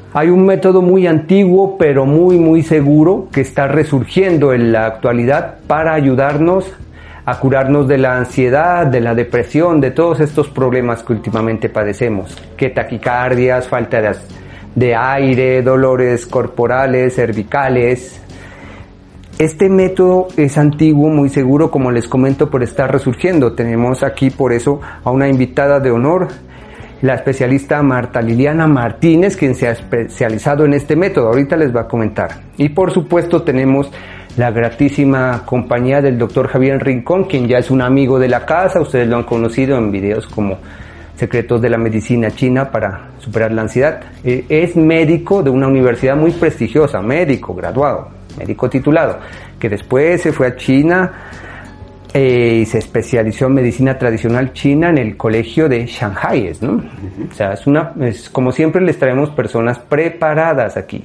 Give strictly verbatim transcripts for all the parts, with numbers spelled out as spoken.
Hay un método muy antiguo, pero muy, muy seguro, que está resurgiendo en la actualidad para ayudarnos a curarnos de la ansiedad, de la depresión, de todos estos problemas que últimamente padecemos, que taquicardias, falta de, de aire, dolores corporales, cervicales. Este método es antiguo, muy seguro, como les comento, pero está resurgiendo. Tenemos aquí por eso a una invitada de honor, la especialista Marta Liliana Martínez, quien se ha especializado en este método. Ahorita les va a comentar. Y por supuesto tenemos la gratísima compañía del doctor Javier Rincón, quien ya es un amigo de la casa. Ustedes lo han conocido en videos como Secretos de la Medicina China para superar la ansiedad. Eh, es médico de una universidad muy prestigiosa, médico graduado, médico titulado, que después se fue a China eh, y se especializó en medicina tradicional china en el colegio de Shanghai, ¿no? Uh-huh. O sea, es una, es, como siempre les traemos personas preparadas aquí.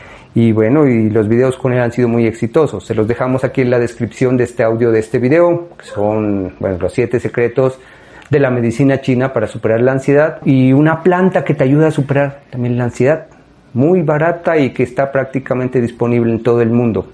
Y bueno, y los videos con él han sido muy exitosos. Se los dejamos aquí en la descripción de este audio, de este video, que son, bueno, los siete secretos de la medicina china para superar la ansiedad, y una planta que te ayuda a superar también la ansiedad, muy barata y que está prácticamente disponible en todo el mundo.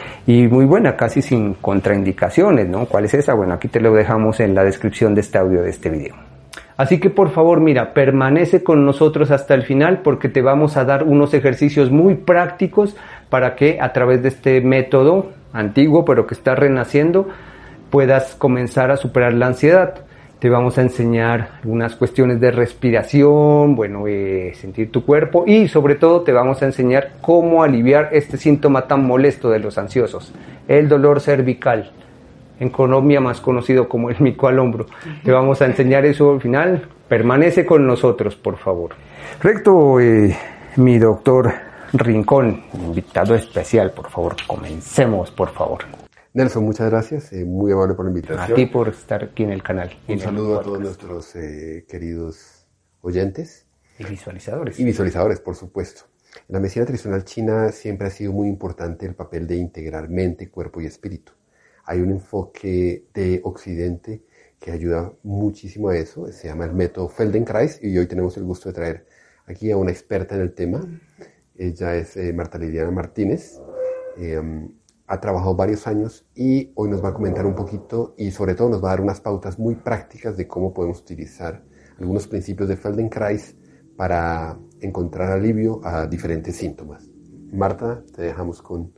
Y muy buena, casi sin contraindicaciones, ¿no? ¿Cuál es esa? Bueno, aquí te lo dejamos en la descripción de este audio, de este video. Así que por favor, mira, permanece con nosotros hasta el final, porque te vamos a dar unos ejercicios muy prácticos para que a través de este método antiguo, pero que está renaciendo, puedas comenzar a superar la ansiedad. Te vamos a enseñar algunas cuestiones de respiración, bueno, eh, sentir tu cuerpo, y sobre todo te vamos a enseñar cómo aliviar este síntoma tan molesto de los ansiosos, el dolor cervical. En Colombia más conocido como el mico al hombro. Te vamos a enseñar eso al final. Permanece con nosotros, por favor. Recto, eh, mi doctor Rincón, invitado especial, por favor. Comencemos, por favor. Nelson, muchas gracias. Eh, muy amable por la invitación. A ti por estar aquí en el canal. Un saludo a todos nuestros eh, queridos oyentes. Y visualizadores. Y visualizadores, por supuesto. En la medicina tradicional china siempre ha sido muy importante el papel de integrar mente, cuerpo y espíritu. Hay un enfoque de Occidente que ayuda muchísimo a eso, se llama el método Feldenkrais, y hoy tenemos el gusto de traer aquí a una experta en el tema. Ella es eh, Marta Liliana Martínez, eh, ha trabajado varios años y hoy nos va a comentar un poquito y sobre todo nos va a dar unas pautas muy prácticas de cómo podemos utilizar algunos principios de Feldenkrais para encontrar alivio a diferentes síntomas. Marta, te dejamos con,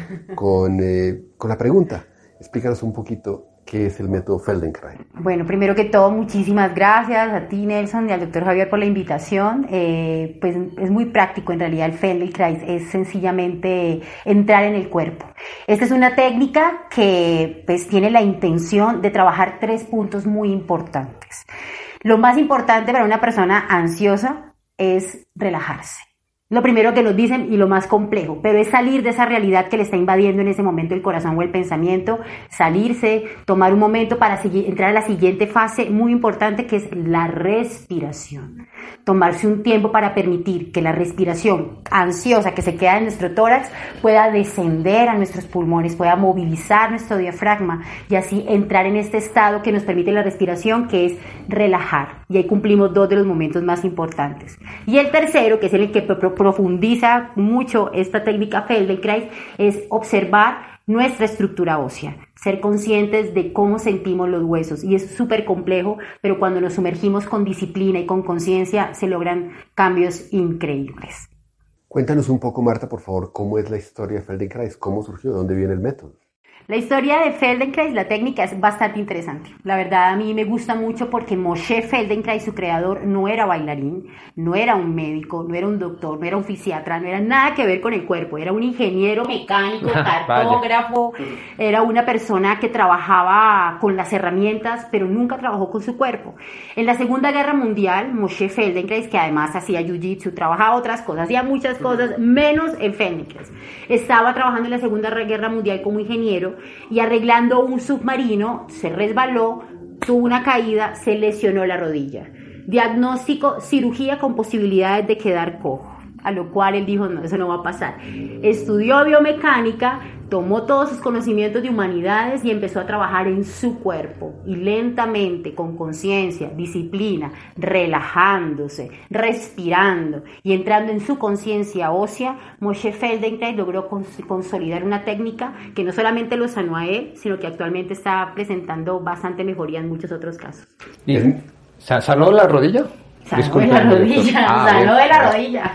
con, eh, con la pregunta. Explícanos un poquito qué es el método Feldenkrais. Bueno, primero que todo, muchísimas gracias a ti, Nelson, y al doctor Javier por la invitación. Eh, pues es muy práctico, en realidad el Feldenkrais es sencillamente entrar en el cuerpo. Esta es una técnica que pues tiene la intención de trabajar tres puntos muy importantes. Lo más importante para una persona ansiosa es relajarse. Lo primero que nos dicen y lo más complejo, pero es salir de esa realidad que le está invadiendo en ese momento el corazón o el pensamiento, salirse, tomar un momento para seguir, entrar a la siguiente fase muy importante, que es la respiración. Tomarse un tiempo para permitir que la respiración ansiosa que se queda en nuestro tórax pueda descender a nuestros pulmones, pueda movilizar nuestro diafragma y así entrar en este estado que nos permite la respiración, que es relajar. Y ahí cumplimos dos de los momentos más importantes. Y el tercero, que es el que profundiza mucho esta técnica Feldenkrais, es observar nuestra estructura ósea, ser conscientes de cómo sentimos los huesos, y es súper complejo, pero cuando nos sumergimos con disciplina y con conciencia se logran cambios increíbles. Cuéntanos un poco, Marta, por favor, cómo es la historia de Feldenkrais, cómo surgió, de dónde viene el método. La historia de Feldenkrais, la técnica, es bastante interesante. La verdad, a mí me gusta mucho porque Moshe Feldenkrais, su creador, no era bailarín, no era un médico, no era un doctor, no era un fisiatra, no era nada que ver con el cuerpo. Era un ingeniero mecánico, cartógrafo, era una persona que trabajaba con las herramientas, pero nunca trabajó con su cuerpo. En la Segunda Guerra Mundial, Moshe Feldenkrais, que además hacía jiu-jitsu, trabajaba otras cosas, hacía muchas cosas, menos en Feldenkrais. Estaba trabajando en la Segunda Guerra Mundial como ingeniero, y arreglando un submarino se resbaló, tuvo una caída, se lesionó la rodilla. Diagnóstico: cirugía con posibilidades de quedar cojo. a lo cual él dijo, no, eso no va a pasar. Estudió biomecánica, tomó todos sus conocimientos de humanidades y empezó a trabajar en su cuerpo, y lentamente, con conciencia, disciplina, relajándose, respirando y entrando en su conciencia ósea, Moshe Feldenkrais logró cons- consolidar una técnica que no solamente lo sanó a él, sino que actualmente está presentando bastante mejoría en muchos otros casos. ¿Y sanó la rodilla? Sanó de la rodilla, ah, sanó de la rodilla.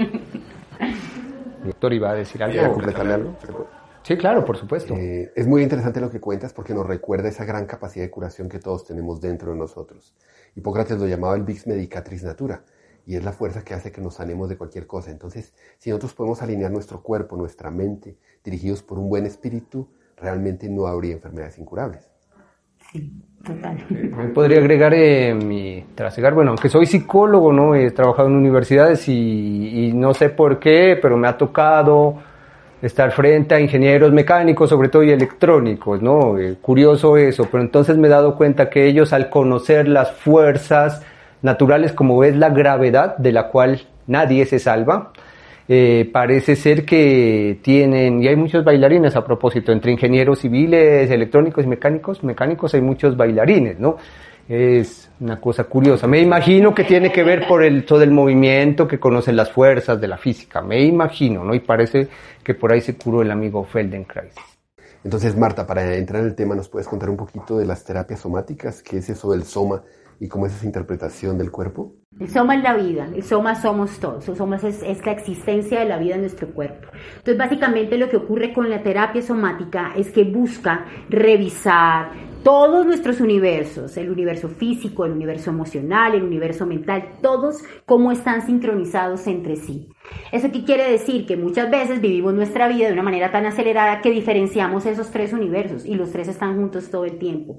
Doctor, ¿iba a decir algo? ¿Quiere completarle algo? Sí, claro, por supuesto. Eh, es muy interesante lo que cuentas porque nos recuerda esa gran capacidad de curación que todos tenemos dentro de nosotros. Hipócrates lo llamaba el Vix Medicatrix Natura, y es la fuerza que hace que nos sanemos de cualquier cosa. Entonces, si nosotros podemos alinear nuestro cuerpo, nuestra mente, dirigidos por un buen espíritu, realmente no habría enfermedades incurables. Sí, total. Me podría agregar eh, mi trasegar, bueno, aunque soy psicólogo, ¿no? He trabajado en universidades y, y no sé por qué, pero me ha tocado estar frente a ingenieros mecánicos, sobre todo, y electrónicos, ¿no? Eh, curioso eso, pero entonces me he dado cuenta que ellos, al conocer las fuerzas naturales, como es la gravedad, de la cual nadie se salva, eh, parece ser que tienen, y hay muchos bailarines a propósito, entre ingenieros civiles, electrónicos y mecánicos, mecánicos hay muchos bailarines, ¿no? Es una cosa curiosa. Me imagino que tiene que ver por el todo el movimiento, que conocen las fuerzas de la física. Me imagino, ¿no? Y parece que por ahí se curó el amigo Feldenkrais. Entonces, Marta, para entrar en el tema, ¿nos puedes contar un poquito de las terapias somáticas? ¿Qué es eso del soma y cómo es esa interpretación del cuerpo? El soma es la vida, el soma somos todos, el soma es, es la existencia de la vida en nuestro cuerpo. Entonces, básicamente lo que ocurre con la terapia somática es que busca revisar todos nuestros universos, el universo físico, el universo emocional, el universo mental, todos cómo están sincronizados entre sí. ¿Eso qué quiere decir? Que muchas veces vivimos nuestra vida de una manera tan acelerada que diferenciamos esos tres universos y los tres están juntos todo el tiempo.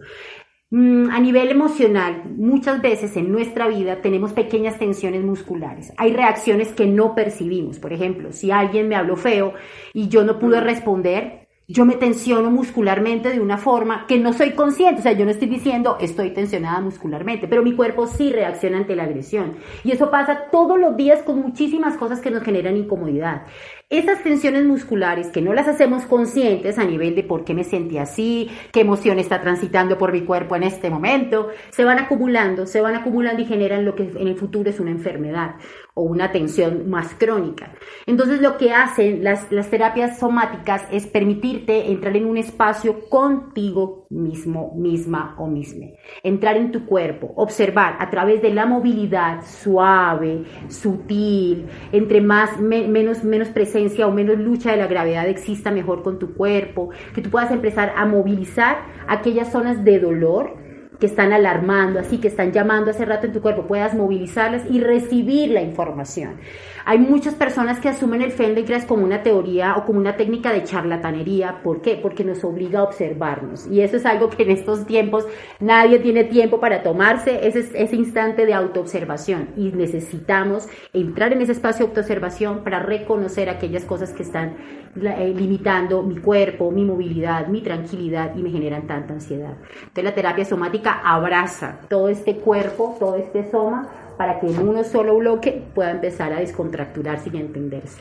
A nivel emocional, muchas veces en nuestra vida tenemos pequeñas tensiones musculares. Hay reacciones que no percibimos. Por ejemplo, si alguien me habló feo y yo no pude responder, yo me tensiono muscularmente de una forma que no soy consciente. O sea, yo no estoy diciendo estoy tensionada muscularmente, pero mi cuerpo sí reacciona ante la agresión. Y eso pasa todos los días con muchísimas cosas que nos generan incomodidad. Esas tensiones musculares que no las hacemos conscientes a nivel de por qué me sentí así, qué emoción está transitando por mi cuerpo en este momento, se van acumulando, se van acumulando y generan lo que en el futuro es una enfermedad o una tensión más crónica. Entonces lo que hacen las, las terapias somáticas es permitirte entrar en un espacio contigo mismo, misma o misme. Entrar en tu cuerpo, observar a través de la movilidad suave, sutil, entre más, me, menos, menos presencia o menos lucha de la gravedad exista mejor con tu cuerpo, que tú puedas empezar a movilizar aquellas zonas de dolor que están alarmando, así que están llamando hace rato en tu cuerpo, puedas movilizarlas y recibir la información. Hay muchas personas que asumen el Feldenkrais como una teoría o como una técnica de charlatanería. ¿Por qué? Porque nos obliga a observarnos. Y eso es algo que en estos tiempos nadie tiene tiempo para tomarse, ese, ese instante de autoobservación. Y necesitamos entrar en ese espacio de autoobservación para reconocer aquellas cosas que están eh, limitando mi cuerpo, mi movilidad, mi tranquilidad y me generan tanta ansiedad. Entonces la terapia somática abraza todo este cuerpo, todo este soma, para que en uno solo bloque pueda empezar a descontracturarse y a entenderse.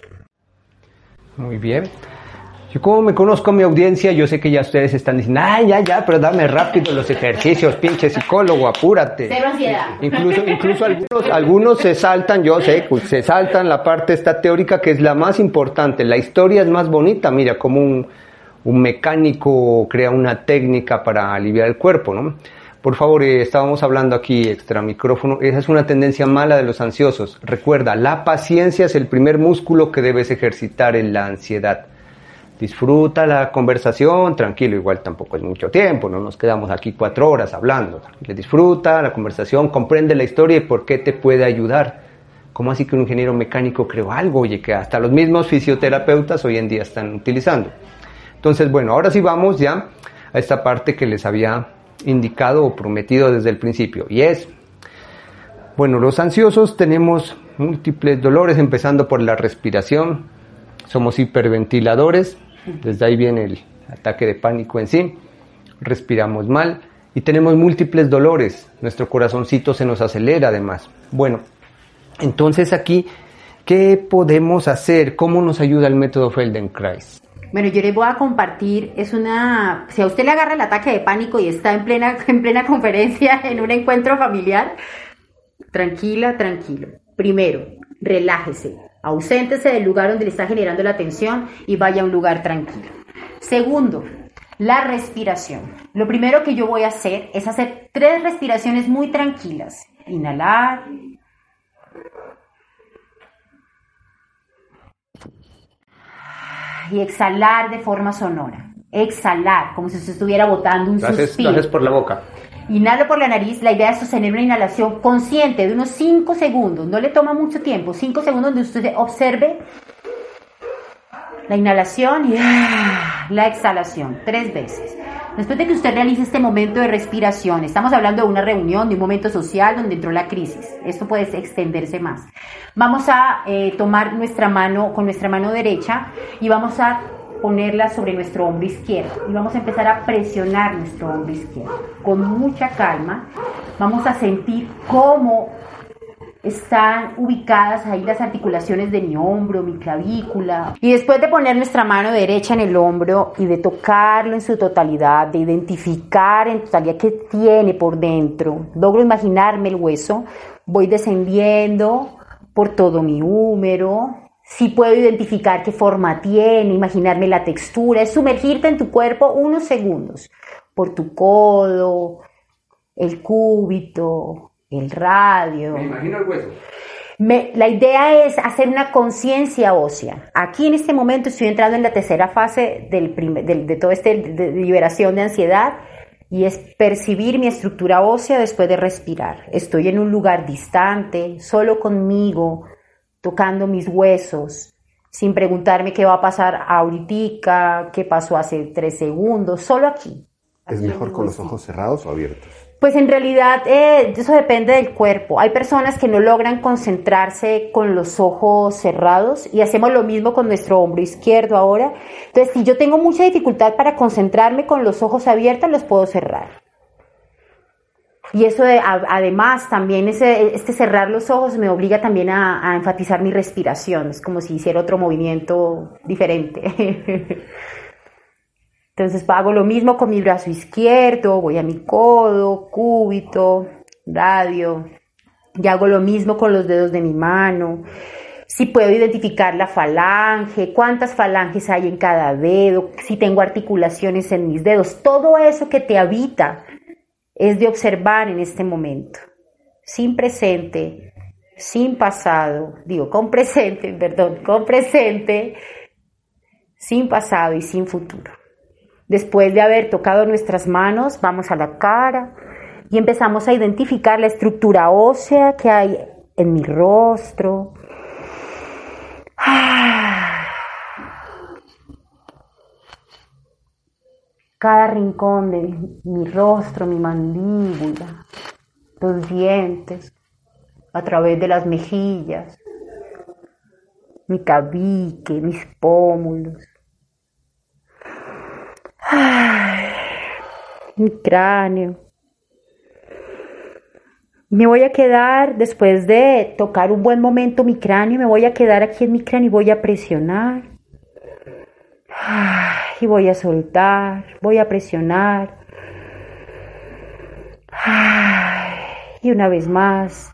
Muy bien. Yo como me conozco a mi audiencia, yo sé que ya ustedes están diciendo, ay, ya, ya, pero dame rápido los ejercicios, pinche psicólogo, apúrate. Cero ansiedad. Incluso, incluso algunos, algunos se saltan, yo sé, pues, se saltan la parte esta teórica que es la más importante. La historia es más bonita, mira, como un, un mecánico crea una técnica para aliviar el cuerpo, ¿no? Por favor, eh, estábamos hablando aquí extra micrófono, esa es una tendencia mala de los ansiosos. Recuerda, la paciencia es el primer músculo que debes ejercitar en la ansiedad. Disfruta la conversación, tranquilo, igual tampoco es mucho tiempo, no nos quedamos aquí cuatro horas hablando. Disfruta la conversación, comprende la historia y por qué te puede ayudar. ¿Cómo así que un ingeniero mecánico creó algo? Oye, que hasta los mismos fisioterapeutas hoy en día están utilizando. Entonces, bueno, ahora sí vamos ya a esta parte que les había indicado o prometido desde el principio, y es, bueno, los ansiosos tenemos múltiples dolores, empezando por la respiración, somos hiperventiladores, desde ahí viene el ataque de pánico en sí, respiramos mal y tenemos múltiples dolores, nuestro corazoncito se nos acelera además. Bueno, entonces aquí ¿Qué podemos hacer? ¿Cómo nos ayuda el método Feldenkrais? Bueno, yo les voy a compartir, es una, si a usted le agarra el ataque de pánico y está en plena, en plena conferencia, en un encuentro familiar, tranquila, tranquilo. Primero, relájese, auséntese del lugar donde le está generando la tensión y vaya a un lugar tranquilo. Segundo, la respiración. Lo primero que yo voy a hacer es hacer tres respiraciones muy tranquilas. Inhalar. Y exhalar de forma sonora. Exhalar, como si usted estuviera botando un lo haces, suspiro. Lo haces por la boca. Inhalo por la nariz. La idea es sostener una inhalación consciente de unos cinco segundos. No le toma mucho tiempo. cinco segundos donde usted observe la inhalación y la exhalación. Tres veces. Después de que usted realice este momento de respiración, estamos hablando de una reunión, de un momento social donde entró la crisis. Esto puede extenderse más. Vamos a eh, tomar nuestra mano con nuestra mano derecha y vamos a ponerla sobre nuestro hombro izquierdo. Y vamos a empezar a presionar nuestro hombro izquierdo. Con mucha calma vamos a sentir cómo están ubicadas ahí las articulaciones de mi hombro, mi clavícula. Y después de poner nuestra mano derecha en el hombro y de tocarlo en su totalidad, de identificar en totalidad qué tiene por dentro, logro imaginarme el hueso, voy descendiendo por todo mi húmero. Si puedo identificar qué forma tiene, imaginarme la textura, es sumergirte en tu cuerpo unos segundos, por tu codo, el cúbito, el radio. Me imagino el hueso. Me, la idea es hacer una conciencia ósea. Aquí en este momento estoy entrando en la tercera fase del primer, del, de toda esta de liberación de ansiedad y es percibir mi estructura ósea después de respirar. Estoy en un lugar distante, solo conmigo, tocando mis huesos, sin preguntarme qué va a pasar ahorita, qué pasó hace tres segundos, solo aquí. ¿Es mejor con los ojos cerrados o abiertos? Pues en realidad eh, eso depende del cuerpo. Hay personas que no logran concentrarse con los ojos cerrados y hacemos lo mismo con nuestro hombro izquierdo ahora. Entonces, si yo tengo mucha dificultad para concentrarme con los ojos abiertos, los puedo cerrar. Y eso de, a, además también ese, este cerrar los ojos me obliga también a, a enfatizar mi respiración. Es como si hiciera otro movimiento diferente. Entonces hago lo mismo con mi brazo izquierdo, voy a mi codo, cúbito, radio, y hago lo mismo con los dedos de mi mano. Si puedo identificar la falange, cuántas falanges hay en cada dedo, si tengo articulaciones en mis dedos, todo eso que te habita es de observar en este momento, sin presente, sin pasado, digo con presente, perdón, con presente, sin pasado y sin futuro. Después de haber tocado nuestras manos, vamos a la cara y empezamos a identificar la estructura ósea que hay en mi rostro. Cada rincón de mi rostro, mi mandíbula, los dientes, a través de las mejillas, mi tabique, mis pómulos. Ay, mi cráneo. Me voy a quedar, después de tocar un buen momento mi cráneo, me voy a quedar aquí en mi cráneo y voy a presionar. Ay, y voy a soltar, voy a presionar. Ay, y una vez más.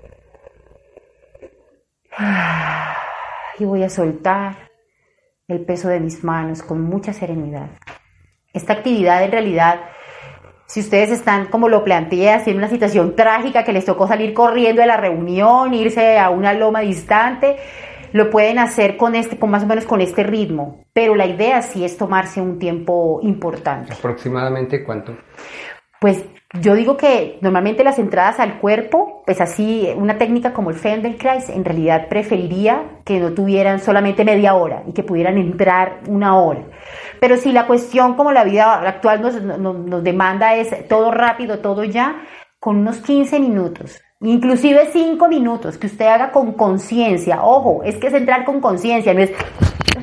Ay, y voy a soltar el peso de mis manos con mucha serenidad. Esta actividad en realidad, si ustedes están, como lo planteé, así en una situación trágica que les tocó salir corriendo de la reunión, irse a una loma distante, lo pueden hacer con este, con más o menos con este ritmo. Pero la idea sí es tomarse un tiempo importante. ¿Aproximadamente cuánto? Pues yo digo que normalmente las entradas al cuerpo, pues así, una técnica como el Feldenkrais, en realidad preferiría que no tuvieran solamente media hora y que pudieran entrar una hora. Pero si la cuestión, como la vida actual nos, nos, nos demanda, es todo rápido, todo ya, con unos quince minutos, inclusive cinco minutos, que usted haga con conciencia. Ojo, es que es entrar con conciencia, no es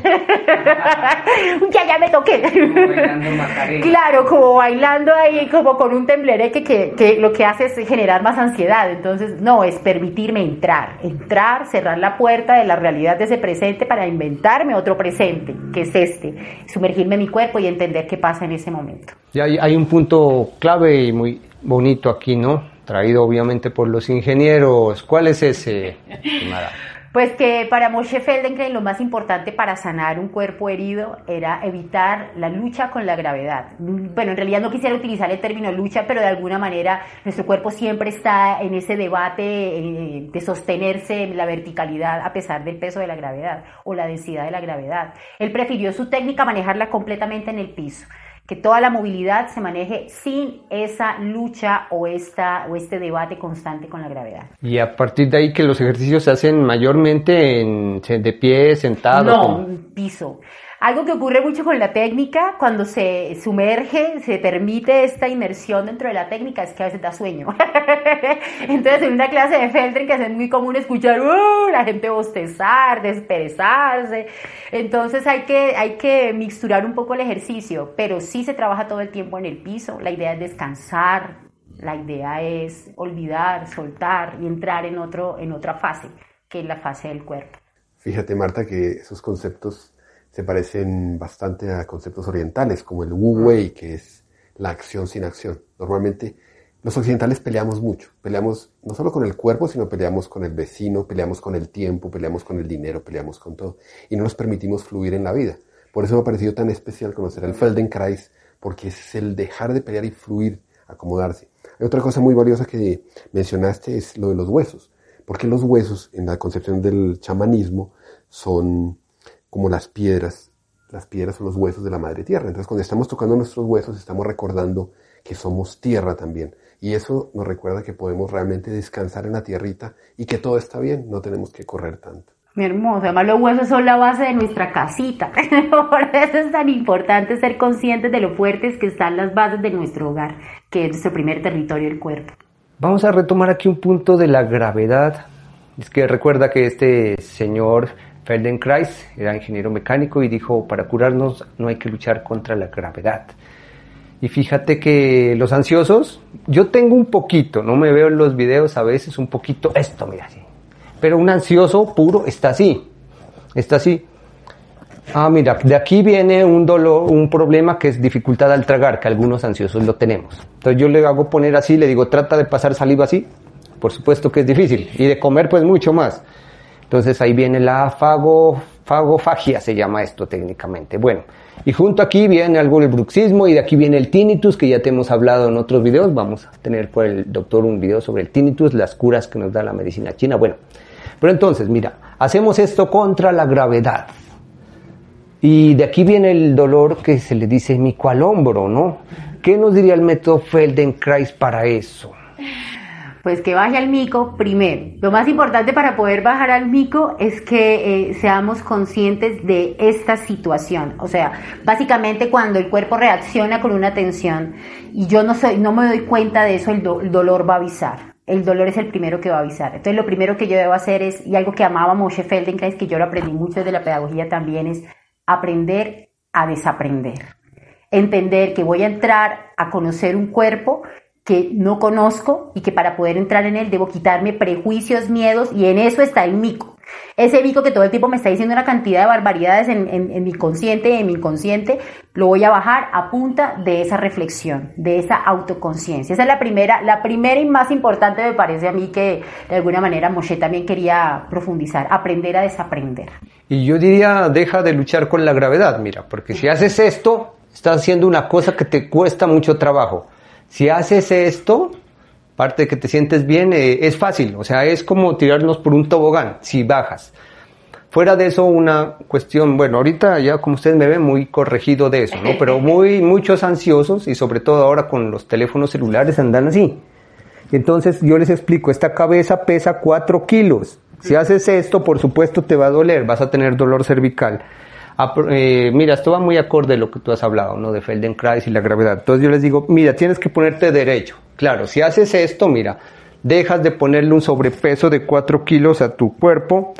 ya, ya me toqué. Como bailando Macarena. Claro, como bailando ahí, como con un temblereque que, que lo que hace es generar más ansiedad. Entonces, no, es permitirme entrar, entrar, cerrar la puerta de la realidad de ese presente para inventarme otro presente, que es este, sumergirme en mi cuerpo y entender qué pasa en ese momento. Y hay, hay un punto clave y muy bonito aquí, ¿no? Traído obviamente por los ingenieros. ¿Cuál es ese, Mara? Pues que para Moshe Feldenkrais lo más importante para sanar un cuerpo herido era evitar la lucha con la gravedad. Bueno, en realidad no quisiera utilizar el término lucha, pero de alguna manera nuestro cuerpo siempre está en ese debate eh, de sostenerse en la verticalidad a pesar del peso de la gravedad o la densidad de la gravedad. Él prefirió su técnica manejarla completamente en el piso, que toda la movilidad se maneje sin esa lucha o, esta, o este debate constante con la gravedad. Y a partir de ahí que los ejercicios se hacen mayormente en, de pie, sentado. No, como... piso. Algo que ocurre mucho con la técnica, cuando se sumerge, se permite esta inmersión dentro de la técnica, es que a veces da sueño. Entonces, en una clase de Feldenkrais es muy común escuchar uh, la gente bostezar, desperezarse. Entonces, hay que, hay que mixturar un poco el ejercicio, pero sí se trabaja todo el tiempo en el piso. La idea es descansar, la idea es olvidar, soltar y entrar en, otro, en otra fase, que es la fase del cuerpo. Fíjate, Marta, que esos conceptos se parecen bastante a conceptos orientales, como el Wu Wei, que es la acción sin acción. Normalmente los occidentales peleamos mucho, peleamos no solo con el cuerpo, sino peleamos con el vecino, peleamos con el tiempo, peleamos con el dinero, peleamos con todo, y no nos permitimos fluir en la vida. Por eso me ha parecido tan especial conocer el Feldenkrais, porque es el dejar de pelear y fluir, acomodarse. Hay otra cosa muy valiosa que mencionaste, es lo de los huesos, porque los huesos, en la concepción del chamanismo, son como las piedras. Las piedras son los huesos de la madre tierra. Entonces, cuando estamos tocando nuestros huesos, estamos recordando que somos tierra también. Y eso nos recuerda que podemos realmente descansar en la tierrita y que todo está bien, no tenemos que correr tanto. Mi hermoso, además los huesos son la base de nuestra casita. Por eso es tan importante ser conscientes de lo fuertes que están las bases de nuestro hogar, que es nuestro primer territorio, el cuerpo. Vamos a retomar aquí un punto de la gravedad. Es que recuerda que este señor Feldenkrais era ingeniero mecánico y dijo, para curarnos no hay que luchar contra la gravedad. Y fíjate que los ansiosos, yo tengo un poquito, no me veo en los videos a veces, un poquito esto, mira así. Pero un ansioso puro está así, está así. Ah, mira, de aquí viene un dolor, un problema que es dificultad al tragar, que algunos ansiosos lo tenemos. Entonces yo le hago poner así, le digo, trata de pasar saliva así. Por supuesto que es difícil. Y de comer pues mucho más. Entonces ahí viene la fago, fagofagia, se llama esto técnicamente. Bueno, y junto aquí viene algo del bruxismo y de aquí viene el tinnitus, que ya te hemos hablado en otros videos. Vamos a tener por el doctor un video sobre el tinnitus, las curas que nos da la medicina china. Bueno, pero entonces, mira, hacemos esto contra la gravedad. Y de aquí viene el dolor que se le dice mico al hombro, ¿no? ¿Qué nos diría el método Feldenkrais para eso? Pues que baje al mico primero. Lo más importante para poder bajar al mico es que eh, seamos conscientes de esta situación. O sea, básicamente cuando el cuerpo reacciona con una tensión y yo no soy, no me doy cuenta de eso, el, do, el dolor va a avisar. El dolor es el primero que va a avisar. Entonces lo primero que yo debo hacer es, y algo que amaba Moshe Feldenkrais, que yo lo aprendí mucho de la pedagogía también, es aprender a desaprender. Entender que voy a entrar a conocer un cuerpo que no conozco y que para poder entrar en él debo quitarme prejuicios, miedos, y en eso está el mico. Ese mico que todo el tiempo me está diciendo una cantidad de barbaridades en, en, en mi consciente, en mi inconsciente, lo voy a bajar a punta de esa reflexión, de esa autoconciencia. Esa es la primera, la primera y más importante, me parece a mí, que de alguna manera Moshe también quería profundizar, aprender a desaprender. Y yo diría, deja de luchar con la gravedad, mira, porque si haces esto, estás haciendo una cosa que te cuesta mucho trabajo. Si haces esto, parte de que te sientes bien, eh, es fácil, o sea, es como tirarnos por un tobogán, si bajas. Fuera de eso, una cuestión, bueno, ahorita ya como ustedes me ven, muy corregido de eso, ¿no? Pero muy, muchos ansiosos, y sobre todo ahora con los teléfonos celulares andan así. Entonces yo les explico, esta cabeza pesa cuatro kilos. Si haces esto, por supuesto te va a doler, vas a tener dolor cervical. Eh, mira, esto va muy acorde a lo que tú has hablado, ¿no? De Feldenkrais y la gravedad. Entonces yo les digo, mira, tienes que ponerte derecho. Claro, si haces esto, mira, dejas de ponerle un sobrepeso de cuatro kilos a tu cuerpo,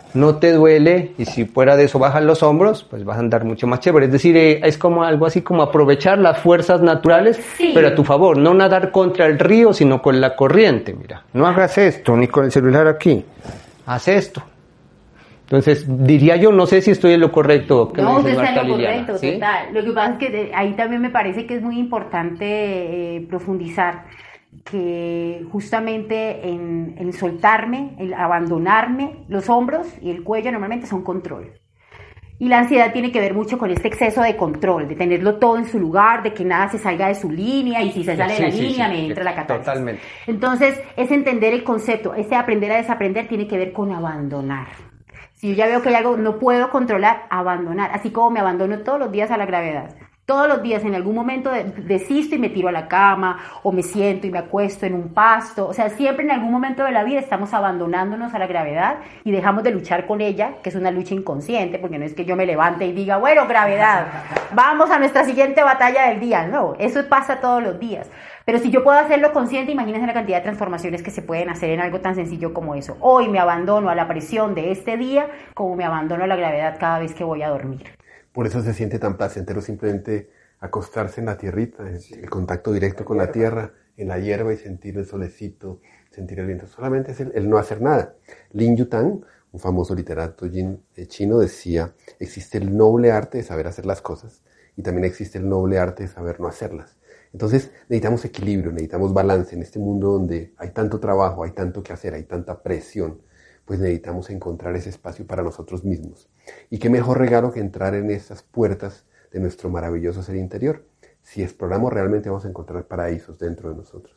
no te duele, y si fuera de eso bajas los hombros, pues vas a andar mucho más chévere. Es decir, eh, es como algo así como aprovechar las fuerzas naturales, sí, pero a tu favor, no nadar contra el río, sino con la corriente. Mira, no hagas esto, ni con el celular aquí, haz esto. Entonces, diría yo, no sé si estoy en lo correcto. No, usted está en lo correcto, ¿sí? Total. Lo que pasa es que de, ahí también me parece que es muy importante eh, profundizar, que justamente en, en soltarme, en abandonarme, los hombros y el cuello normalmente son control. Y la ansiedad tiene que ver mucho con este exceso de control, de tenerlo todo en su lugar, de que nada se salga de su línea, y si se sale sí, de la sí, línea sí, me entra la catarsis. Totalmente. Entonces, es entender el concepto, este aprender a desaprender tiene que ver con abandonar. Si yo ya veo que hay algo no puedo controlar, abandonar. Así como me abandono todos los días a la gravedad. Todos los días en algún momento desisto y me tiro a la cama, o me siento y me acuesto en un pasto. O sea, siempre en algún momento de la vida estamos abandonándonos a la gravedad y dejamos de luchar con ella, que es una lucha inconsciente, porque no es que yo me levante y diga, bueno, gravedad, vamos a nuestra siguiente batalla del día. No, eso pasa todos los días. Pero si yo puedo hacerlo consciente, imagínense la cantidad de transformaciones que se pueden hacer en algo tan sencillo como eso. Hoy me abandono a la presión de este día como me abandono a la gravedad cada vez que voy a dormir. Por eso se siente tan placentero simplemente acostarse en la tierrita, el contacto directo con la tierra, en la hierba y sentir el solecito, sentir el viento. Solamente es el, el no hacer nada. Lin Yutang, un famoso literato chino, decía, existe el noble arte de saber hacer las cosas y también existe el noble arte de saber no hacerlas. Entonces necesitamos equilibrio, necesitamos balance en este mundo donde hay tanto trabajo, hay tanto que hacer, hay tanta presión, pues necesitamos encontrar ese espacio para nosotros mismos. Y qué mejor regalo que entrar en esas puertas de nuestro maravilloso ser interior. Si exploramos realmente vamos a encontrar paraísos dentro de nosotros.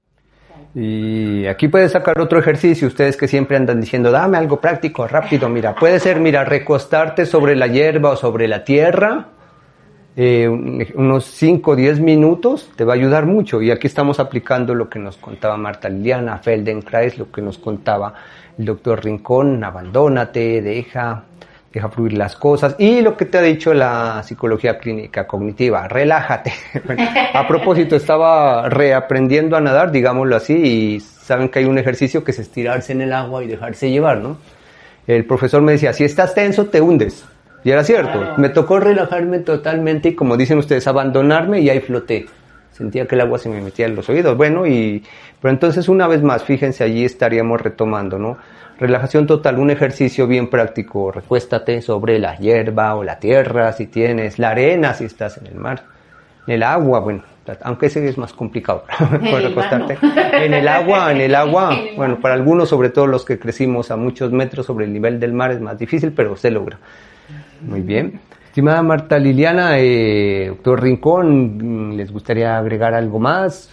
Y aquí puedes sacar otro ejercicio, ustedes que siempre andan diciendo, dame algo práctico, rápido, mira, puede ser, mira, recostarte sobre la hierba o sobre la tierra, Eh, unos cinco o diez minutos te va a ayudar mucho, y aquí estamos aplicando lo que nos contaba Marta Liliana, Feldenkrais, lo que nos contaba el doctor Rincón, abandónate, deja, deja fluir las cosas, y lo que te ha dicho la psicología clínica cognitiva, relájate. Bueno, a propósito, estaba reaprendiendo a nadar, digámoslo así, y saben que hay un ejercicio que es estirarse en el agua y dejarse llevar, ¿no? El profesor me decía, si estás tenso te hundes. Y era cierto, me tocó relajarme totalmente y, como dicen ustedes, abandonarme, y ahí floté. Sentía que el agua se me metía en los oídos. Bueno, y pero entonces una vez más, fíjense, allí estaríamos retomando, ¿no? Relajación total, un ejercicio bien práctico. Recuéstate sobre la hierba o la tierra si tienes, la arena si estás en el mar, en el agua, bueno, aunque ese es más complicado, por recostarte. En el agua, en el agua, bueno, para algunos, sobre todo los que crecimos a muchos metros sobre el nivel del mar, es más difícil, pero se logra. Muy bien. Estimada Marta Liliana, eh, doctor Rincón, ¿les gustaría agregar algo más?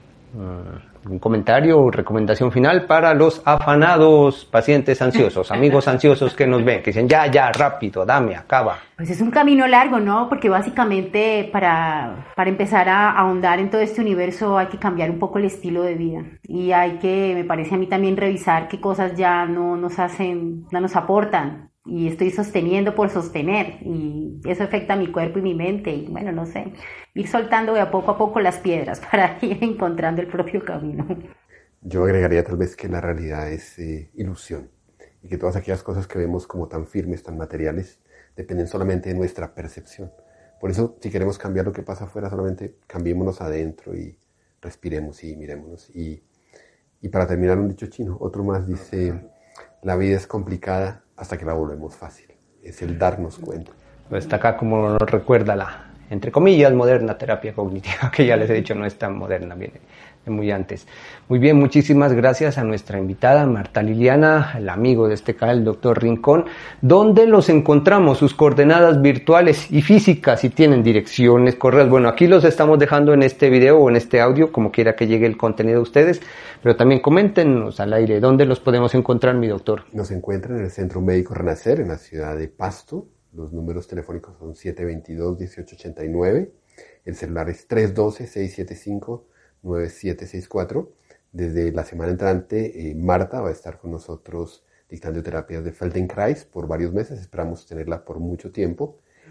¿Un comentario o recomendación final para los afanados pacientes ansiosos, amigos ansiosos que nos ven, que dicen, ya, ya, rápido, dame, acaba? Pues es un camino largo, ¿no? Porque básicamente para, para empezar a ahondar en todo este universo hay que cambiar un poco el estilo de vida. Y hay que, me parece a mí también, revisar qué cosas ya no nos hacen, no nos aportan. Y estoy sosteniendo por sostener, y eso afecta a mi cuerpo y mi mente, y bueno, no sé, ir soltando de a poco a poco las piedras para ir encontrando el propio camino. Yo agregaría tal vez que la realidad es eh, ilusión, y que todas aquellas cosas que vemos como tan firmes, tan materiales, dependen solamente de nuestra percepción. Por eso, si queremos cambiar lo que pasa afuera, solamente cambiémonos adentro y respiremos y mirémonos. Y, y para terminar, un dicho chino, otro más, dice, la vida es complicada hasta que la volvemos fácil. Es el darnos cuenta. Está acá como nos recuerda la, entre comillas, moderna terapia cognitiva, que ya les he dicho no es tan moderna, viene de muy antes. Muy bien, muchísimas gracias a nuestra invitada Marta Liliana, el amigo de este canal, el doctor Rincón. ¿Dónde los encontramos? Sus coordenadas virtuales y físicas, si tienen direcciones, correos. Bueno, aquí los estamos dejando en este video o en este audio, como quiera que llegue el contenido a ustedes, pero también coméntenos al aire, ¿dónde los podemos encontrar, mi doctor? Nos encuentran en el Centro Médico Renacer, en la ciudad de Pasto. Los números telefónicos son siete dos dos, uno ocho ocho nueve. El celular es tres uno dos, seis siete cinco, nueve siete seis cuatro. Desde la semana entrante, eh, Marta va a estar con nosotros dictando terapias de Feldenkrais por varios meses. Esperamos tenerla por mucho tiempo.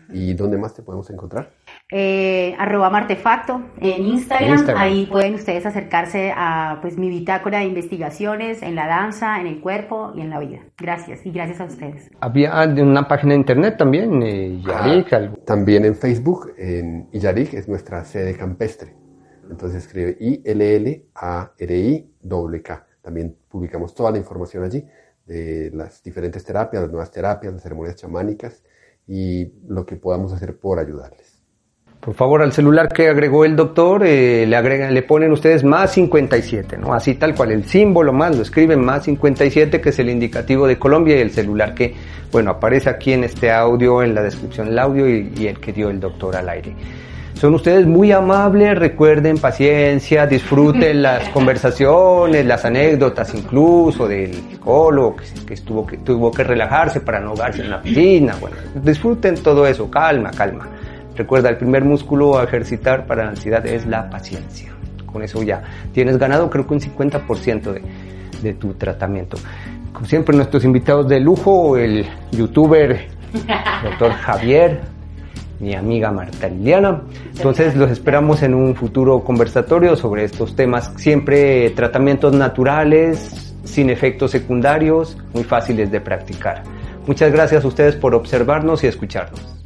¿Y dónde más te podemos encontrar? Eh, arroba Martefacto en Instagram. Instagram, ahí pueden ustedes acercarse a pues mi bitácora de investigaciones en la danza, en el cuerpo y en la vida. Gracias, y gracias a ustedes. Había una página de internet también, eh, Illarik. Ah, también en Facebook, en Illarik es nuestra sede campestre. Entonces escribe I L L A R I K K. También publicamos toda la información allí de las diferentes terapias, las nuevas terapias, las ceremonias chamánicas y lo que podamos hacer por ayudarles. Por favor, al celular que agregó el doctor, eh, le agregan, le ponen ustedes más cincuenta y siete, ¿no? Así tal cual, el símbolo más, lo escriben más cincuenta y siete, que es el indicativo de Colombia, y el celular que, bueno, aparece aquí en este audio, en la descripción del audio, y, y el que dio el doctor al aire. Son ustedes muy amables, recuerden paciencia, disfruten las conversaciones, las anécdotas incluso del psicólogo que, que, estuvo, que tuvo que relajarse para no ahogarse en la piscina. Bueno, disfruten todo eso, calma, calma. Recuerda, el primer músculo a ejercitar para la ansiedad es la paciencia. Con eso ya tienes ganado, creo que un cincuenta por ciento de, de tu tratamiento. Como siempre, nuestros invitados de lujo, el youtuber doctor Javier, mi amiga Marta Liliana. Entonces los esperamos en un futuro conversatorio sobre estos temas, siempre tratamientos naturales, sin efectos secundarios, muy fáciles de practicar. Muchas gracias a ustedes por observarnos y escucharnos.